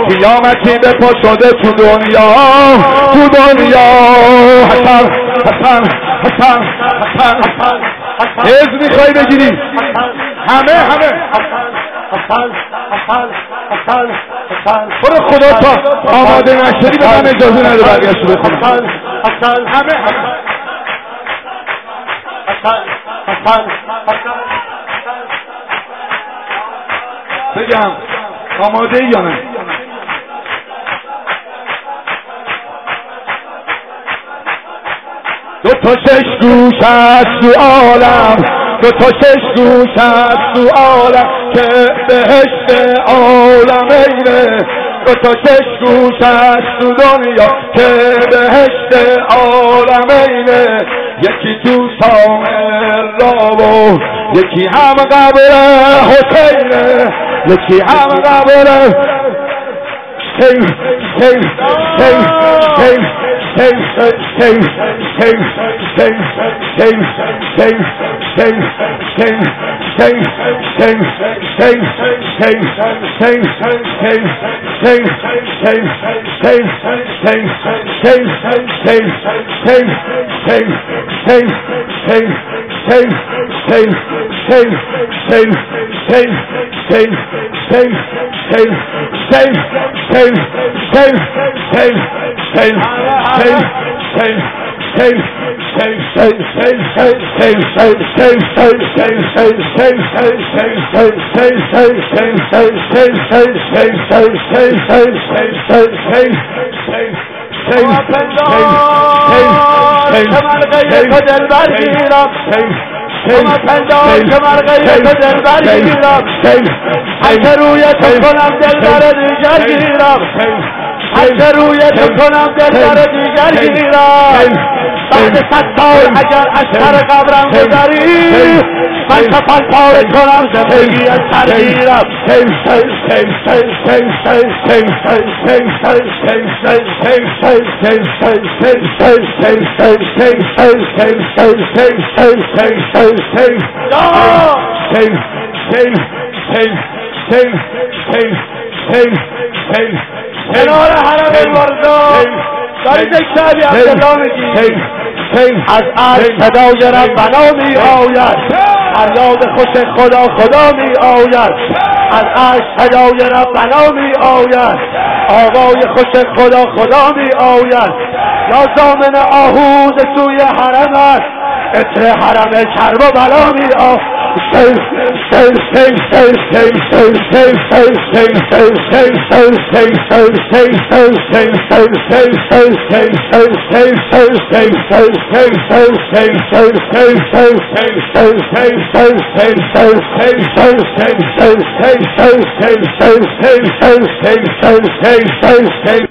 قیامتی به پا شده تو دنیا حسن حسن حسن حسن حسن میخوای بگیری همه برو خدا تا آماده نشدی به من اجازه نده برگشت رو بخونم همه بگم آماده ای یا نه؟ دو تا شش گوش هست تو عالم دو تا شش گوش هست تو عالم که بهشت عالمینه دو تا شش گوش هست تو دنیا که بهشت عالمینه یکی تو سامر و یکی هم قبر حسینه یکی هم قبر هر روی تو کنم دلبر دیگر گیرم هر روی تو کنم دلبر دیگر گیرم بعد 100 سال اگر از سر قبرم گذری من کفن پاره کنم زندگی از سر گیرم کنار حرم المرضا داری تکتبی عبدالله میگی از عرش صدای ربنا می آید فریاد خوش خدا می آید از عرش صدای ربنا می آید آوای خوش خدا می آید یا ضامن آهوز سوی حرمت عطر حرم کرب و بلا می آید